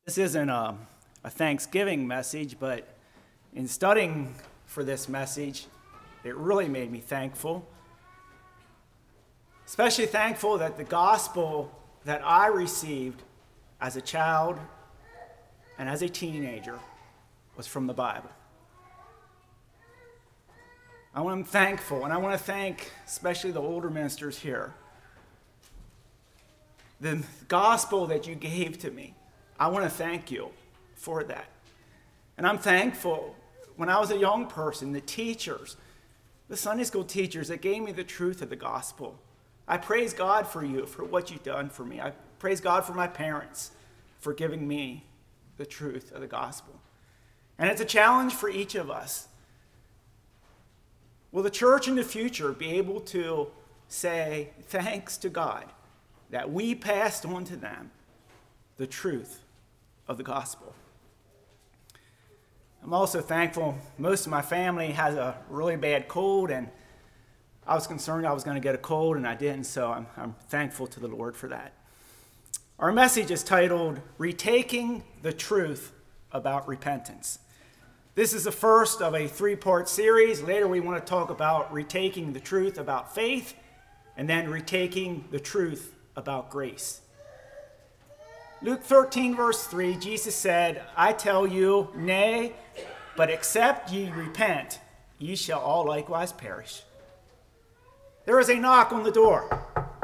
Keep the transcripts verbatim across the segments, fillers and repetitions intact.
This isn't a, a Thanksgiving message, but in studying for this message, it really made me thankful. Especially thankful that the gospel that I received as a child and as a teenager was from the Bible. I want to thankful, and I want to thank especially the older ministers here. The gospel that you gave to me, I want to thank you for that. And I'm thankful when I was a young person, the teachers, the Sunday school teachers that gave me the truth of the gospel. I praise God for you, for what you've done for me. I praise God for my parents for giving me the truth of the gospel. And it's a challenge for each of us. Will the church in the future be able to say thanks to God that we passed on to them the truth of the gospel? I'm also thankful most of my family has a really bad cold, and I was concerned I was going to get a cold, and I didn't, so I'm, I'm thankful to the Lord for that. Our message is titled, Retaking the Truth About Repentance. This is the first of a three-part series. Later we want to talk about retaking the truth about faith, and then retaking the truth about grace. Luke thirteen, verse three, Jesus said, I tell you, nay, but except ye repent, ye shall all likewise perish. There is a knock on the door.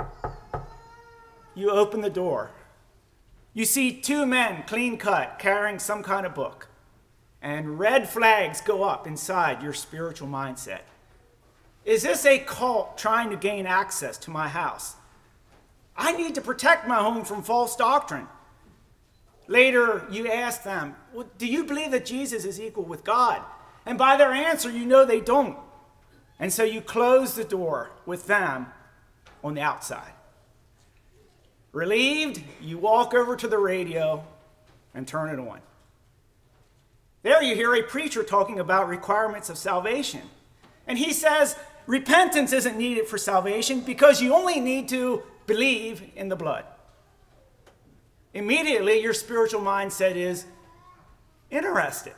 You open the door. You see two men, clean cut, carrying some kind of book. And red flags go up inside your spiritual mindset. Is this a cult trying to gain access to my house? I need to protect my home from false doctrine. Later, you ask them, well, do you believe that Jesus is equal with God? And by their answer, you know they don't. And so you close the door with them on the outside. Relieved, you walk over to the radio and turn it on. There you hear a preacher talking about requirements of salvation. And he says, repentance isn't needed for salvation because you only need to believe in the blood. Immediately, your spiritual mindset is interested.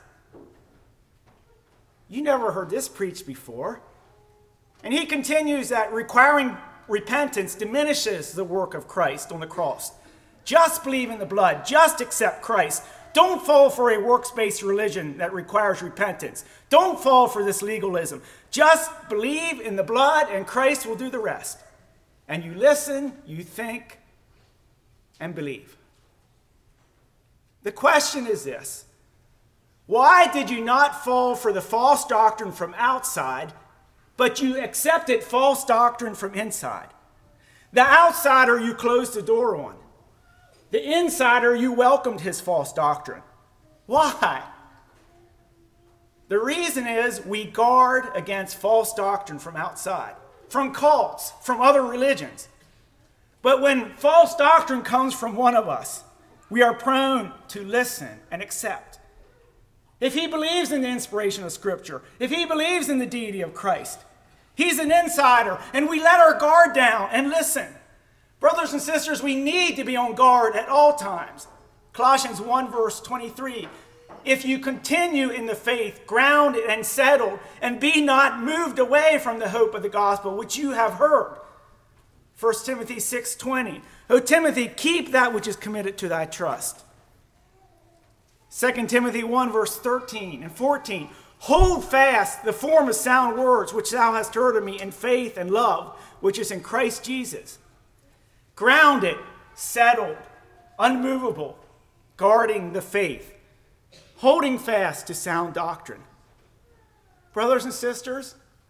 You never heard this preached before. And he continues that requiring repentance diminishes the work of Christ on the cross. Just believe in the blood. Just accept Christ. Don't fall for a works-based religion that requires repentance. Don't fall for this legalism. Just believe in the blood and Christ will do the rest. And you listen, you think, and believe. The question is this: why did you not fall for the false doctrine from outside, but you accepted false doctrine from inside? The outsider you closed the door on. The insider you welcomed his false doctrine. Why? The reason is we guard against false doctrine from outside, from cults, from other religions. But when false doctrine comes from one of us, we are prone to listen and accept. If he believes in the inspiration of Scripture, if he believes in the deity of Christ, he's an insider, and we let our guard down and listen. Brothers and sisters, we need to be on guard at all times. Colossians one, verse twenty-three, if you continue in the faith, grounded and settled, and be not moved away from the hope of the gospel which you have heard. First Timothy six, twenty, O Timothy, keep that which is committed to thy trust. Second Timothy one, verse thirteen and fourteen, hold fast the form of sound words which thou hast heard of me in faith and love, which is in Christ Jesus. Grounded, settled, unmovable, guarding the faith, holding fast to sound doctrine. Brothers and sisters,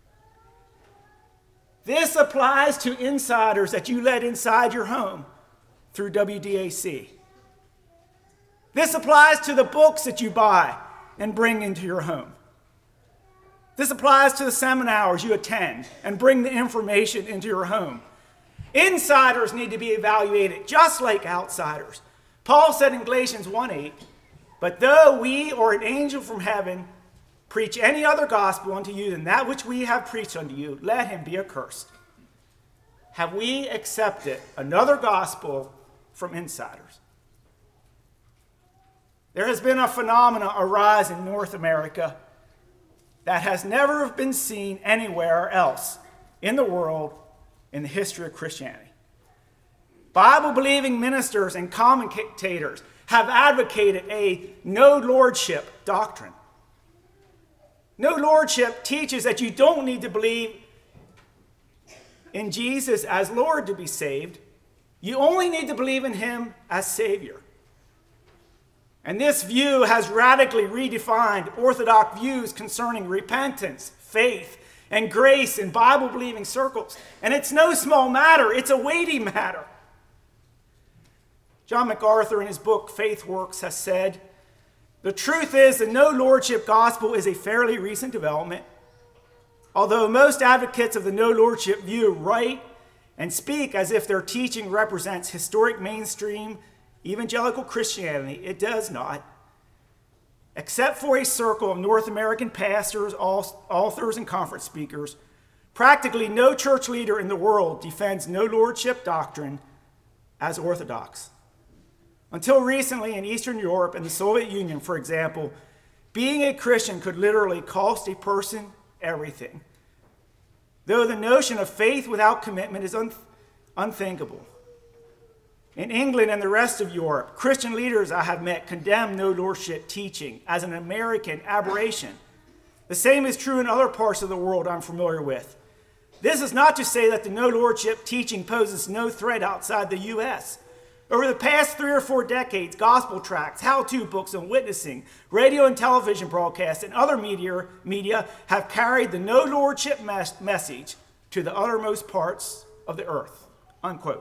this applies to insiders that you let inside your home through W D A C. This applies to the books that you buy and bring into your home. This applies to the seminars you attend and bring the information into your home. Insiders need to be evaluated just like outsiders. Paul said in Galatians one eight, but though we or an angel from heaven preach any other gospel unto you than that which we have preached unto you, let him be accursed. Have we accepted another gospel from insiders? there has been a phenomenon arise in North America that has never been seen anywhere else in the world in the history of Christianity. Bible-believing ministers and commentators have advocated a no lordship doctrine. No lordship teaches that you don't need to believe in Jesus as Lord to be saved. You only need to believe in him as Savior. And this view has radically redefined Orthodox views concerning repentance, faith, and grace in Bible-believing circles. And it's no small matter, it's a weighty matter. John MacArthur, in his book Faith Works, has said, "The truth is the no lordship gospel is a fairly recent development. Although most advocates of the no lordship view write and speak as if their teaching represents historic mainstream evangelical Christianity, it does not. Except for a circle of North American pastors, authors, and conference speakers, practically no church leader in the world defends no lordship doctrine as orthodox. Until recently in Eastern Europe and the Soviet Union, for example, being a Christian could literally cost a person everything, though the notion of faith without commitment is un- unthinkable. In England and the rest of Europe, Christian leaders I have met condemn no lordship teaching as an American aberration. The same is true in other parts of the world I'm familiar with. This is not to say that the no lordship teaching poses no threat outside the U S Over the past three or four decades, gospel tracts, how-to books on witnessing, radio and television broadcasts, and other media, media have carried the no lordship mes- message to the uttermost parts of the earth." Unquote.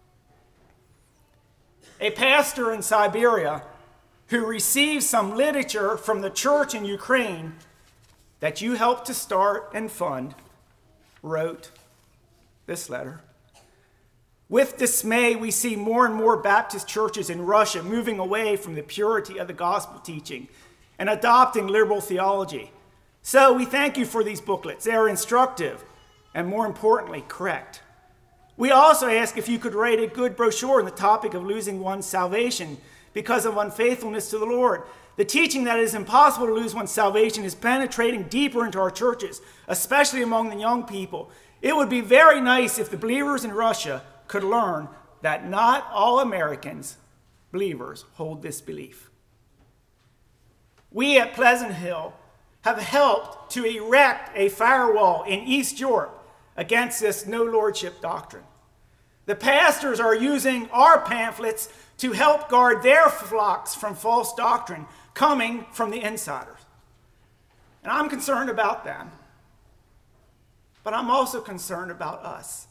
A pastor in Siberia who received some literature from the church in Ukraine that you helped to start and fund wrote this letter. "With dismay, we see more and more Baptist churches in Russia moving away from the purity of the gospel teaching and adopting liberal theology. So we thank you for these booklets. They are instructive and, more importantly, correct. We also ask if you could write a good brochure on the topic of losing one's salvation because of unfaithfulness to the Lord. The teaching that it is impossible to lose one's salvation is penetrating deeper into our churches, especially among the young people. It would be very nice if the believers in Russia could learn that not all Americans, believers, hold this belief. We at Pleasant Hill have helped to erect a firewall in East Europe against this no lordship doctrine. The pastors are using our pamphlets to help guard their flocks from false doctrine coming from the insiders. And I'm concerned about them, but I'm also concerned about us.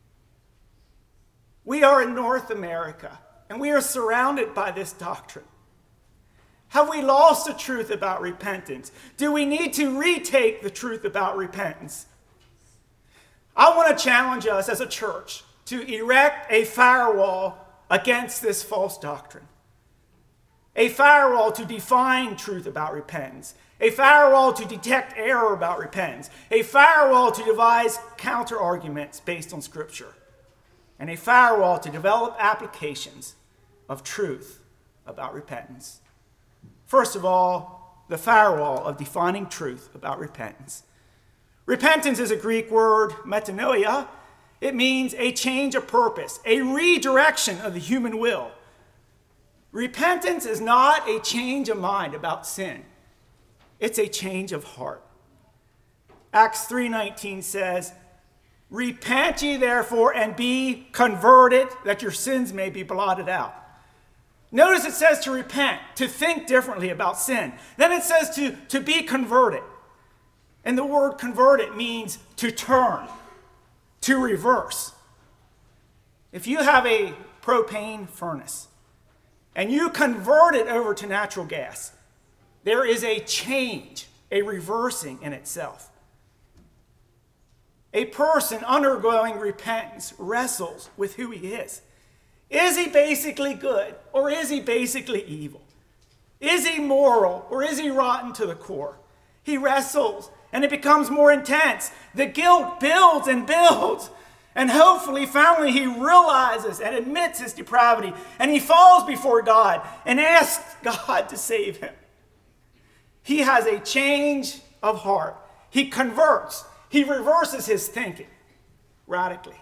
We are in North America, and we are surrounded by this doctrine. Have we lost the truth about repentance? Do we need to retake the truth about repentance? I want to challenge us as a church to erect a firewall against this false doctrine. A firewall to define truth about repentance. A firewall to detect error about repentance. A firewall to devise counter-arguments based on Scripture. And a firewall to develop applications of truth about repentance. First of all, the firewall of defining truth about repentance. Repentance is a Greek word, metanoia. It means a change of purpose, a redirection of the human will. Repentance is not a change of mind about sin. It's a change of heart. Acts three nineteen says, "Repent ye therefore and be converted, that your sins may be blotted out." Notice it says to repent, to think differently about sin. Then it says to, to be converted. And the word converted means to turn, to reverse. If you have a propane furnace and you convert it over to natural gas, there is a change, a reversing in itself. A person undergoing repentance wrestles with who he is. Is he basically good or is he basically evil? Is he moral or is he rotten to the core? He wrestles and it becomes more intense. The guilt builds and builds. And hopefully, finally, he realizes and admits his depravity. And he falls before God and asks God to save him. He has a change of heart. He converts. He reverses his thinking radically.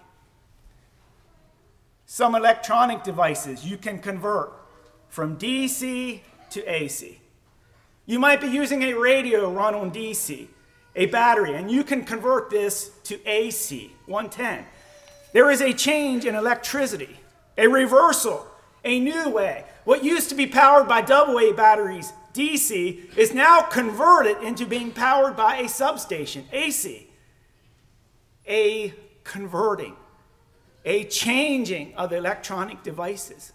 Some electronic devices you can convert from D C to A C. You might be using a radio run on D C, a battery, and you can convert this to A C, one ten. There is a change in electricity, a reversal, a new way. What used to be powered by double A batteries, D C, is now converted into being powered by a substation, A C. A converting, a changing of electronic devices.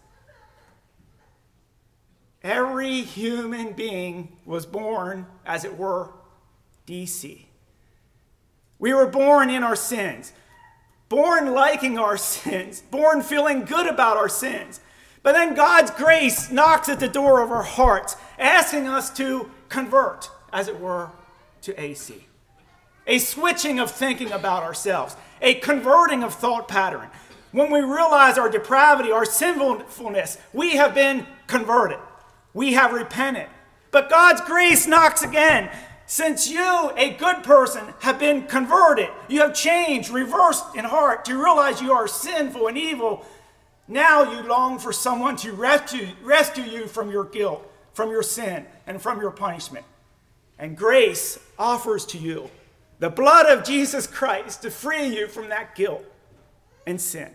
Every human being was born, as it were, D C. We were born in our sins. Born liking our sins, born feeling good about our sins. But then God's grace knocks at the door of our hearts, asking us to convert, as it were, to A C. A switching of thinking about ourselves, a converting of thought pattern. When we realize our depravity, our sinfulness, we have been converted. We have repented. But God's grace knocks again. Since you, a good person, have been converted, you have changed, reversed in heart to realize you are sinful and evil, now you long for someone to rescue, rescue you from your guilt, from your sin, and from your punishment. And grace offers to you the blood of Jesus Christ to free you from that guilt and sin.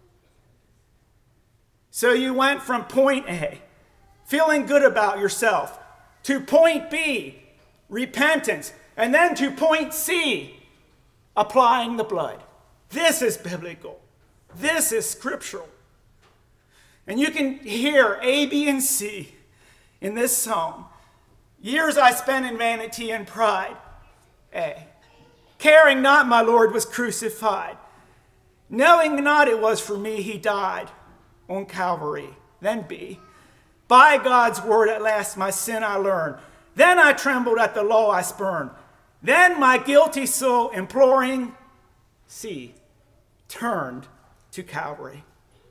So you went from point A, feeling good about yourself, to point B, repentance, and then to point C, applying the blood. This is biblical. This is scriptural. And you can hear A, B, and C in this psalm. Years I spent in vanity and pride. A. Caring not my Lord was crucified. Knowing not it was for me he died on Calvary. Then B. By God's word at last my sin I learned. Then I trembled at the law I spurned. Then my guilty soul imploring, C, turned to Calvary.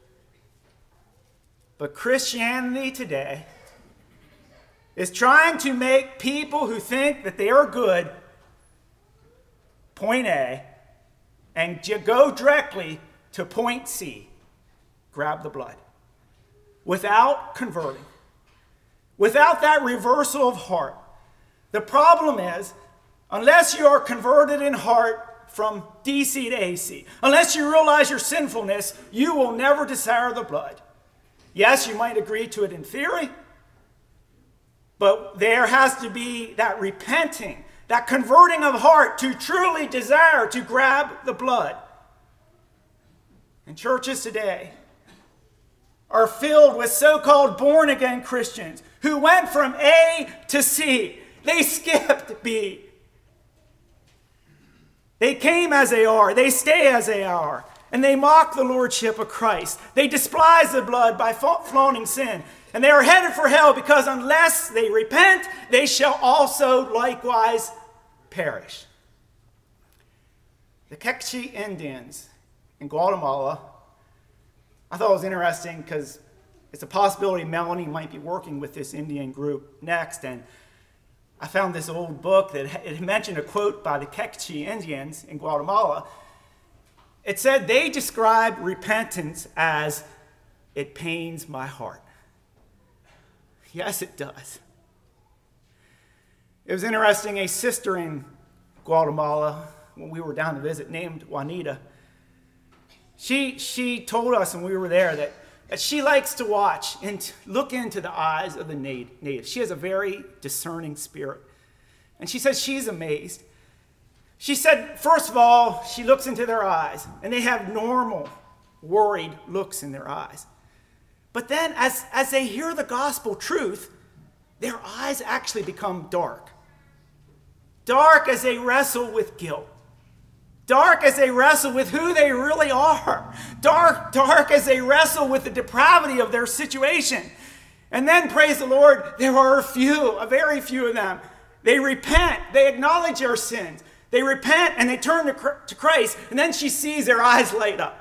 But Christianity today is trying to make people who think that they are good, point A, and go directly to point C, grab the blood, without converting. Without that reversal of heart. The problem is, unless you are converted in heart from D C to A C, unless you realize your sinfulness, you will never desire the blood. Yes, you might agree to it in theory, but there has to be that repenting, that converting of heart to truly desire to grab the blood. And churches today are filled with so-called born-again Christians who went from A to C. They skipped B. They came as they are. They stay as they are. And they mock the lordship of Christ. They despise the blood by flaunting sin. And they are headed for hell because unless they repent, they shall also likewise perish. The Quechua Indians in Guatemala, I thought it was interesting because it's a possibility Melanie might be working with this Indian group next. And I found this old book that it mentioned a quote by the Quechua Indians in Guatemala. It said they described repentance as, "It pains my heart." Yes, it does. It was interesting, a sister in Guatemala, when we were down to visit, named Juanita, she, she told us when we were there that, that she likes to watch and look into the eyes of the natives. She has a very discerning spirit. And she says she's amazed. She said, first of all, she looks into their eyes, and they have normal, worried looks in their eyes. But then as, as they hear the gospel truth, their eyes actually become dark. Dark as they wrestle with guilt. Dark as they wrestle with who they really are. Dark, dark as they wrestle with the depravity of their situation. And then, praise the Lord, there are a few, a very few of them. They repent. They acknowledge their sins. They repent and they turn to Christ, and then she sees their eyes light up.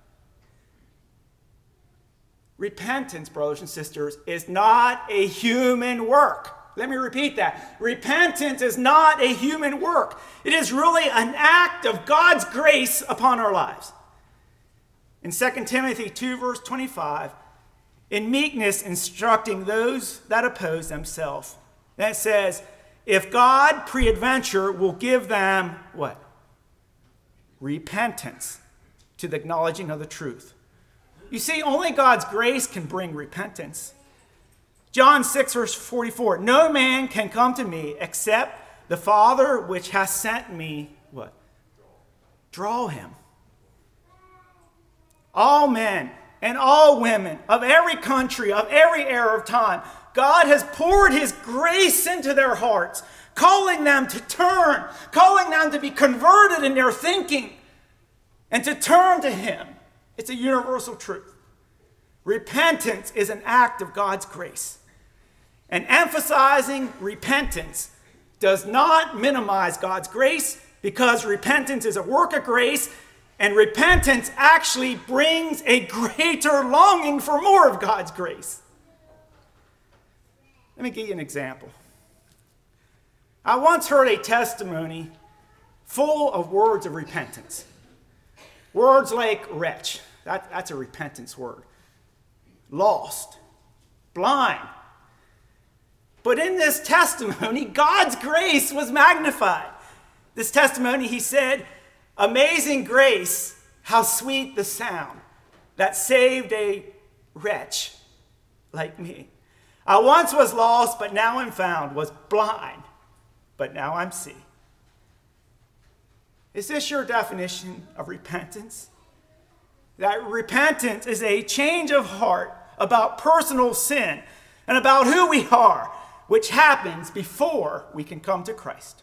Repentance, brothers and sisters, is not a human work. Let me repeat that. Repentance is not a human work. It is really an act of God's grace upon our lives. In Second Timothy two, verse twenty-five, in meekness instructing those that oppose themselves, that says, if God peradventure will give them what? Repentance to the acknowledging of the truth. You see, only God's grace can bring repentance. John six, verse forty-four, no man can come to me except the Father which has sent me, what? Draw him. All men and all women of every country, of every era of time, God has poured his grace into their hearts, calling them to turn, calling them to be converted in their thinking, and to turn to him. It's a universal truth. Repentance is an act of God's grace. And emphasizing repentance does not minimize God's grace, because repentance is a work of grace, and repentance actually brings a greater longing for more of God's grace. Let me give you an example. I once heard a testimony full of words of repentance. Words like wretch, that, that's a repentance word. Lost, blind. But in this testimony, God's grace was magnified. This testimony, he said, amazing grace, how sweet the sound that saved a wretch like me. I once was lost, but now I'm found, was blind, but now I'm see. Is this your definition of repentance? That repentance is a change of heart about personal sin and about who we are, which happens before we can come to Christ.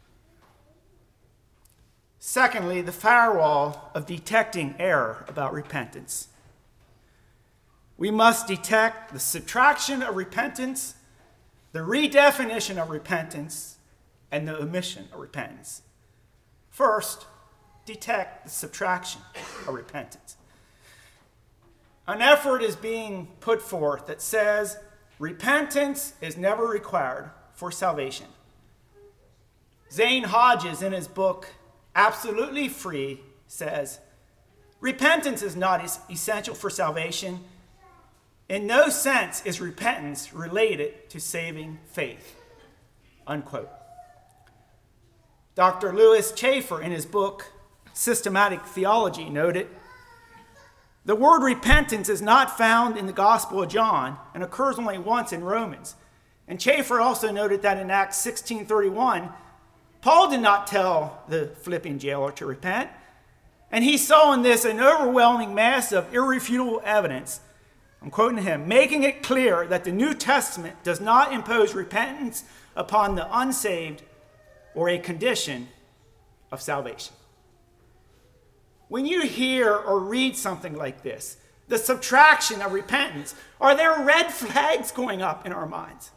Secondly, the firewall of detecting error about repentance. We must detect the subtraction of repentance, the redefinition of repentance, and the omission of repentance. First, detect the subtraction of repentance. An effort is being put forth that says repentance is never required for salvation. Zane Hodges, in his book Absolutely Free, says, repentance is not essential for salvation. In no sense is repentance related to saving faith. Unquote. Doctor Louis Chafer, in his book Systematic Theology, noted, the word repentance is not found in the Gospel of John and occurs only once in Romans. And Chafer also noted that in Acts sixteen thirty-one, Paul did not tell the Philippian jailer to repent, and he saw in this an overwhelming mass of irrefutable evidence, I'm quoting him, making it clear that the New Testament does not impose repentance upon the unsaved or a condition of salvation. When you hear or read something like this, the subtraction of repentance, are there red flags going up in our minds?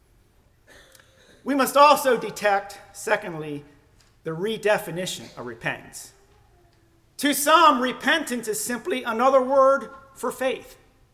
We must also detect, secondly, the redefinition of repentance. To some, repentance is simply another word for faith.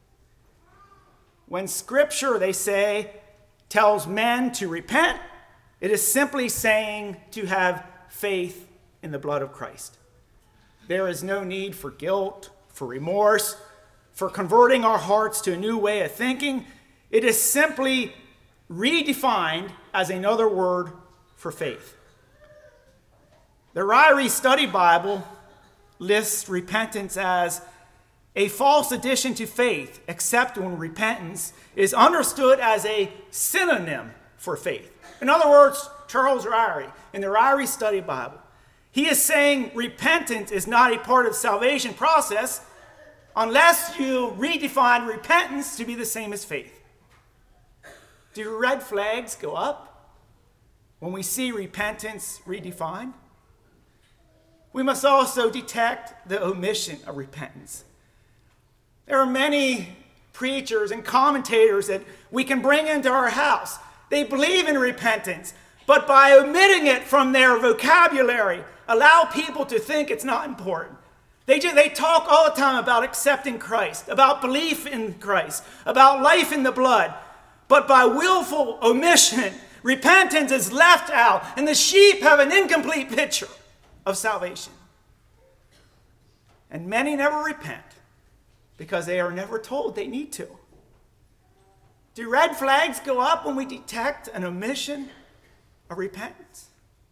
When Scripture, they say, tells men to repent, it is simply saying to have faith in the blood of Christ. There is no need for guilt, for remorse, for converting our hearts to a new way of thinking. It is simply redefined as another word for faith. The Ryrie Study Bible lists repentance as a false addition to faith, except when repentance is understood as a synonym for faith. In other words, Charles Ryrie, in the Ryrie Study Bible, he is saying repentance is not a part of the salvation process unless you redefine repentance to be the same as faith. Do red flags go up when we see repentance redefined? We must also detect the omission of repentance. There are many preachers and commentators that we can bring into our house. They believe in repentance, but by omitting it from their vocabulary, allow people to think it's not important. They, just, they talk all the time about accepting Christ, about belief in Christ, about life in the blood. But by willful omission, repentance is left out, and the sheep have an incomplete picture of salvation. And many never repent because they are never told they need to. Do red flags go up when we detect an omission of repentance?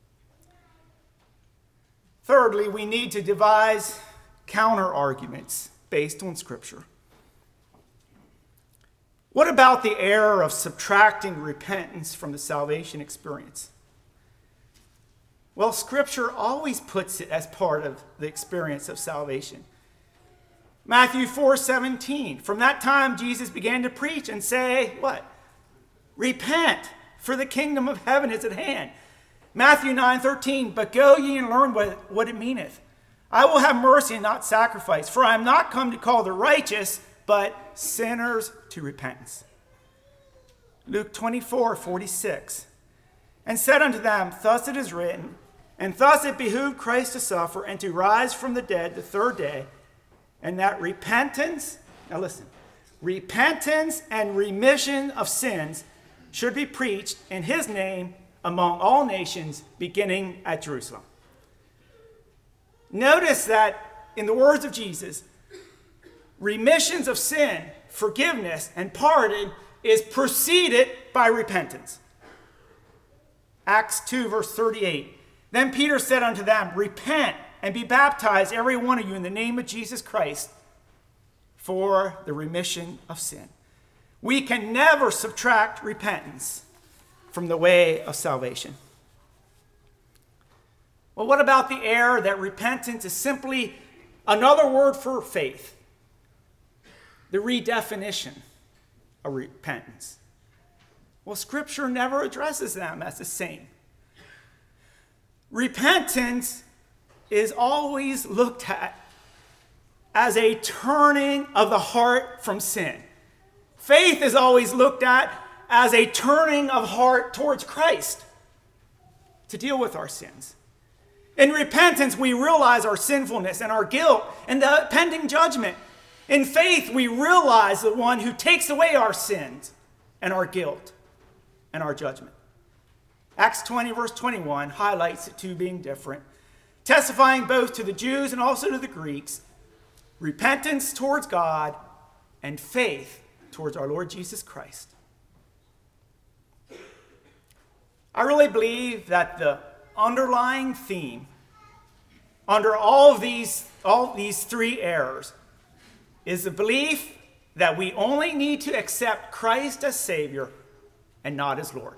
Thirdly, we need to devise counter arguments based on Scripture. What about the error of subtracting repentance from the salvation experience? Well, Scripture always puts it as part of the experience of salvation. Matthew four seventeen, from that time Jesus began to preach and say, what? Repent, for the kingdom of heaven is at hand. Matthew nine thirteen, but go ye and learn what, what it meaneth. I will have mercy and not sacrifice, for I am not come to call the righteous, but sinners to repentance. Luke twenty-four forty-six, and said unto them, thus it is written, and thus it behooved Christ to suffer and to rise from the dead the third day, and that repentance, now listen, repentance and remission of sins should be preached in his name among all nations, beginning at Jerusalem. Notice that in the words of Jesus, remissions of sin, forgiveness, and pardon is preceded by repentance. Acts two, verse thirty-eight. Then Peter said unto them, repent and be baptized, every one of you, in the name of Jesus Christ, for the remission of sin. We can never subtract repentance from the way of salvation. Well, what about the error that repentance is simply another word for faith? The redefinition of repentance. Well, Scripture never addresses them as the same. Repentance is always looked at as a turning of the heart from sin. Faith is always looked at as a turning of heart towards Christ to deal with our sins. In repentance, we realize our sinfulness and our guilt and the pending judgment. In faith, we realize the one who takes away our sins and our guilt and our judgment. Acts twenty, verse twenty-one highlights the two being different, testifying both to the Jews and also to the Greeks, repentance towards God and faith towards our Lord Jesus Christ. I really believe that the underlying theme under all of these, all these three errors is the belief that we only need to accept Christ as Savior and not as Lord.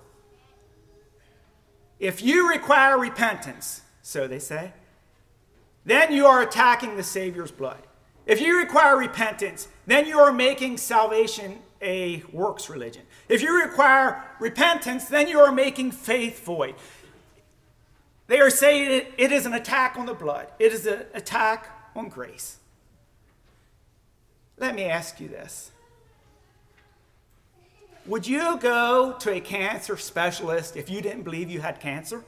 If you require repentance, so they say, then you are attacking the Savior's blood. If you require repentance, then you are making salvation a works religion. If you require repentance, then you are making faith void. They are saying it, it is an attack on the blood. It is an attack on grace. Let me ask you this. Would you go to a cancer specialist if you didn't believe you had cancer?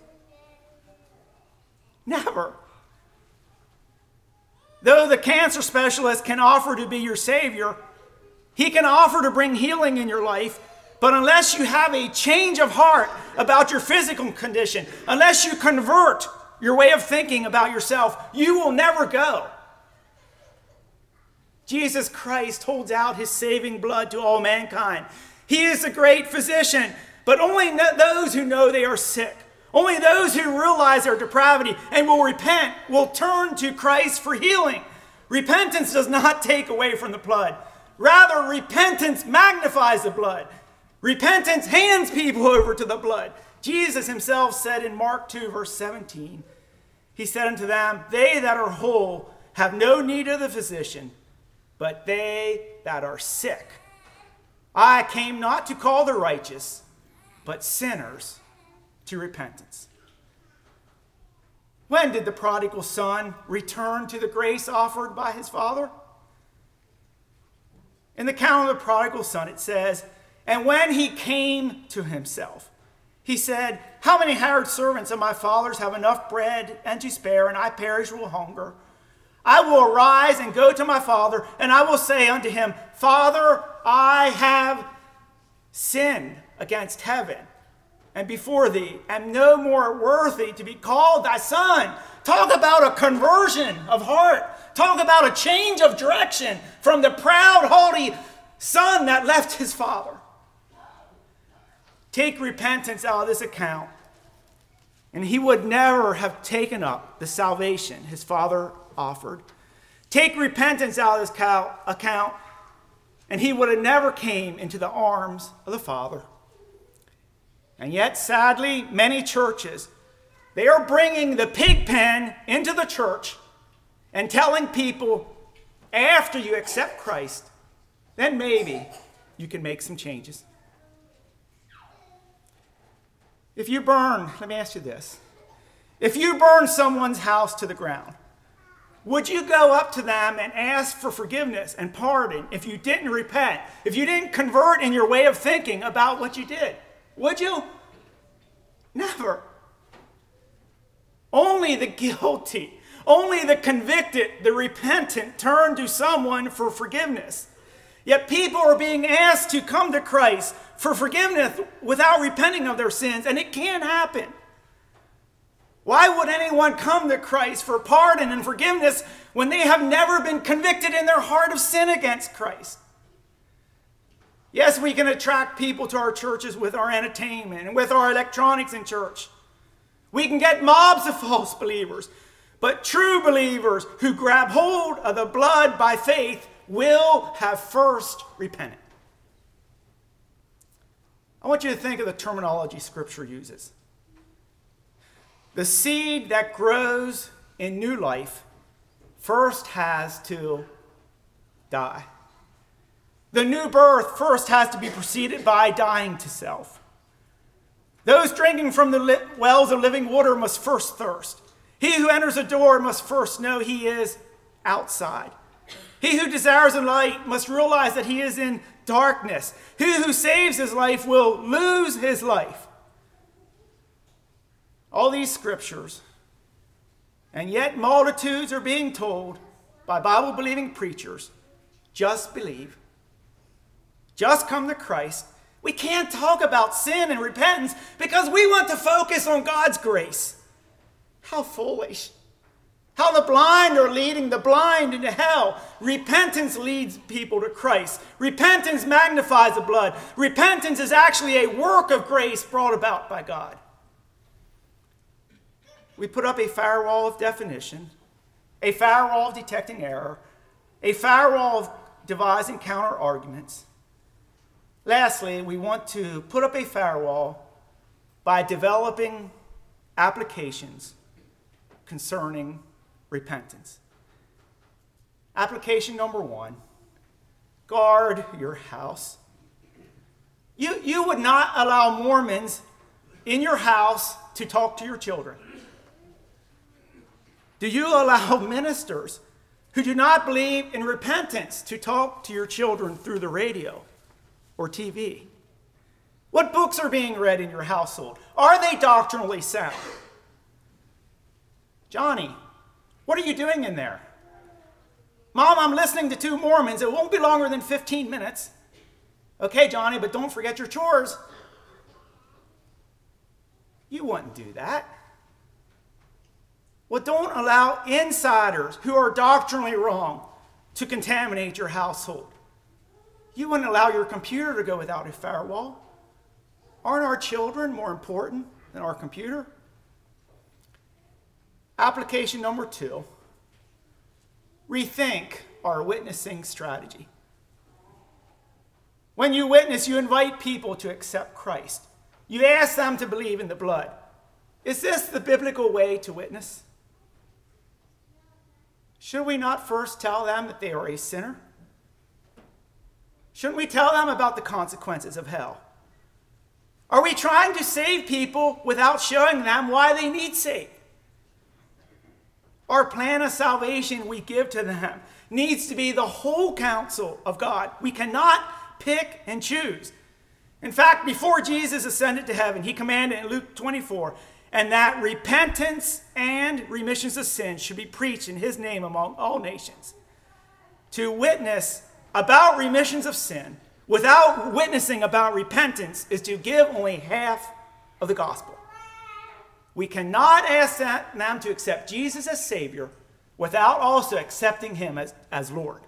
Never. Though the cancer specialist can offer to be your Savior, he can offer to bring healing in your life, but unless you have a change of heart about your physical condition, unless you convert your way of thinking about yourself, you will never go. Jesus Christ holds out his saving blood to all mankind. He is a great physician, but only those who know they are sick, only those who realize their depravity and will repent will turn to Christ for healing. Repentance does not take away from the blood. Rather, repentance magnifies the blood. Repentance hands people over to the blood. Jesus himself said in Mark two, verse seventeen, he said unto them, they that are whole have no need of the physician, but they that are sick. I came not to call the righteous, but sinners to repentance. When did the prodigal son return to the grace offered by his father? In the account of the prodigal son, it says, and when he came to himself, He said, how many hired servants of my father's have enough bread and to spare, and I perish with hunger? I will arise and go to my father, and I will say unto him, Father, I have sinned against heaven and before thee, am no more worthy to be called thy son. Talk about a conversion of heart. Talk about a change of direction from the proud, haughty son that left his father. Take repentance out of this account, and he would never have taken up the salvation his father offered. Take repentance out of this account, and he would have never came into the arms of the Father. And yet, sadly, many churches, they are bringing the pig pen into the church and telling people, after you accept Christ, then maybe you can make some changes. If you burn, let me ask you this. If you burn someone's house to the ground, would you go up to them and ask for forgiveness and pardon if you didn't repent, if you didn't convert in your way of thinking about what you did? Would you? Never. Only the guilty, only the convicted, the repentant turn to someone for forgiveness. Yet people are being asked to come to Christ for forgiveness without repenting of their sins, and it can't happen. Why would anyone come to Christ for pardon and forgiveness when they have never been convicted in their heart of sin against Christ? Yes, we can attract people to our churches with our entertainment and with our electronics in church. We can get mobs of false believers, but true believers who grab hold of the blood by faith will have first repented. I want you to think of the terminology Scripture uses. The seed that grows in new life first has to die. The new birth first has to be preceded by dying to self. Those drinking from the li- wells of living water must first thirst. He who enters a door must first know he is outside. He who desires a light must realize that he is in darkness. He who saves his life will lose his life. All these scriptures, and yet multitudes are being told by Bible-believing preachers, just believe. Just come to Christ. We can't talk about sin and repentance because we want to focus on God's grace. How foolish. How the blind are leading the blind into hell. Repentance leads people to Christ. Repentance magnifies the blood. Repentance is actually a work of grace brought about by God. We put up a firewall of definition, a firewall of detecting error, a firewall of devising counter arguments. Lastly, we want to put up a firewall by developing applications concerning repentance. Application number one, guard your house. You, you would not allow Mormons in your house to talk to your children. Do you allow ministers who do not believe in repentance to talk to your children through the radio or T V? What books are being read in your household? Are they doctrinally sound? Johnny, what are you doing in there? Mom, I'm listening to two Mormons. It won't be longer than fifteen minutes. Okay, Johnny, but don't forget your chores. You wouldn't do that. Well, don't allow insiders who are doctrinally wrong to contaminate your household. You wouldn't allow your computer to go without a firewall. Aren't our children more important than our computer? Application number two, rethink our witnessing strategy. When you witness, you invite people to accept Christ. You ask them to believe in the blood. Is this the biblical way to witness? Should we not first tell them that they are a sinner? Shouldn't we tell them about the consequences of hell? Are we trying to save people without showing them why they need saved? Our plan of salvation we give to them needs to be the whole counsel of God. We cannot pick and choose. In fact, before Jesus ascended to heaven, he commanded in Luke twenty-four, and that repentance and remissions of sins should be preached in his name among all nations. To witness about remissions of sin without witnessing about repentance is to give only half of the gospel. We cannot ask them to accept Jesus as Savior without also accepting him as, as Lord.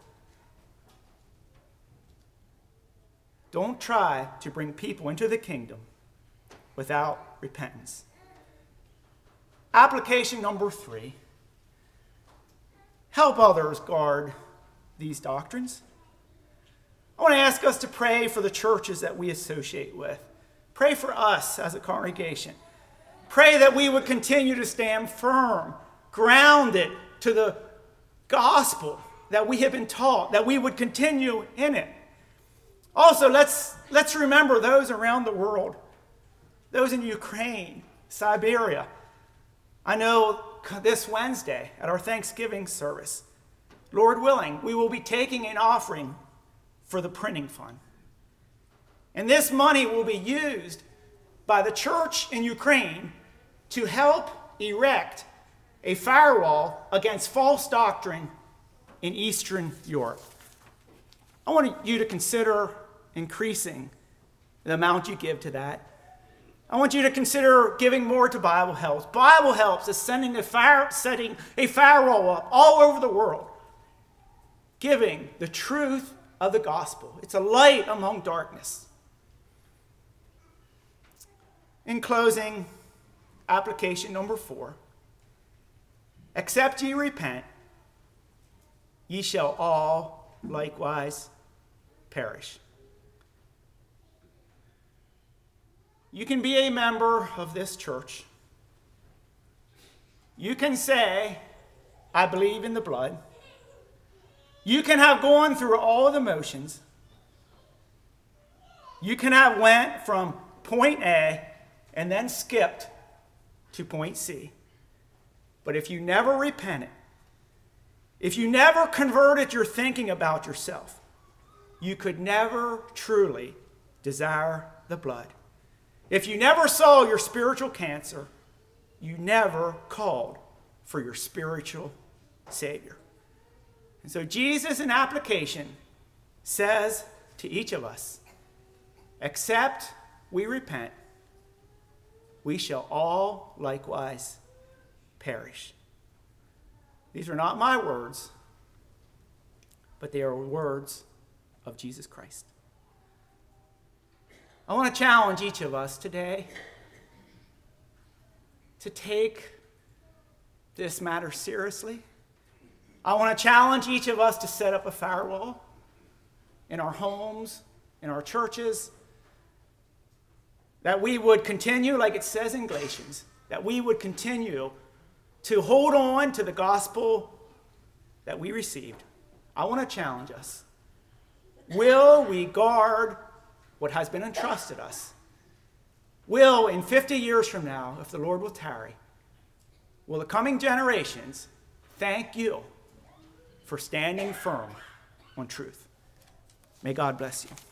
Don't try to bring people into the kingdom without repentance. Application number three. Help others guard these doctrines. I want to ask us to pray for the churches that we associate with. Pray for us as a congregation. Pray that we would continue to stand firm, grounded to the gospel that we have been taught, that we would continue in it. Also, let's, let's remember those around the world, those in Ukraine, Siberia. I know this Wednesday at our Thanksgiving service, Lord willing, we will be taking an offering for the printing fund. And this money will be used by the church in Ukraine to help erect a firewall against false doctrine in Eastern Europe. I want you to consider increasing the amount you give to that. I want you to consider giving more to Bible Helps. Bible Helps is sending a fire, setting a firewall up all over the world, giving the truth of the gospel. It's a light among darkness. In closing, application number four. Except ye repent, ye shall all likewise perish. You can be a member of this church. You can say, I believe in the blood. You can have gone through all the motions. You can have went from point A and then skipped to point C. But if you never repented, if you never converted your thinking about yourself, you could never truly desire the blood. If you never saw your spiritual cancer, you never called for your spiritual Savior. And so Jesus, in application, says to each of us, except we repent, we shall all likewise perish. These are not my words, but they are words of Jesus Christ. I want to challenge each of us today to take this matter seriously. I want to challenge each of us to set up a firewall in our homes, in our churches, that we would continue, like it says in Galatians, that we would continue to hold on to the gospel that we received. I want to challenge us. Will we guard what has been entrusted us? Will, in fifty years from now, if the Lord will tarry, will the coming generations thank you for standing firm on truth? May God bless you.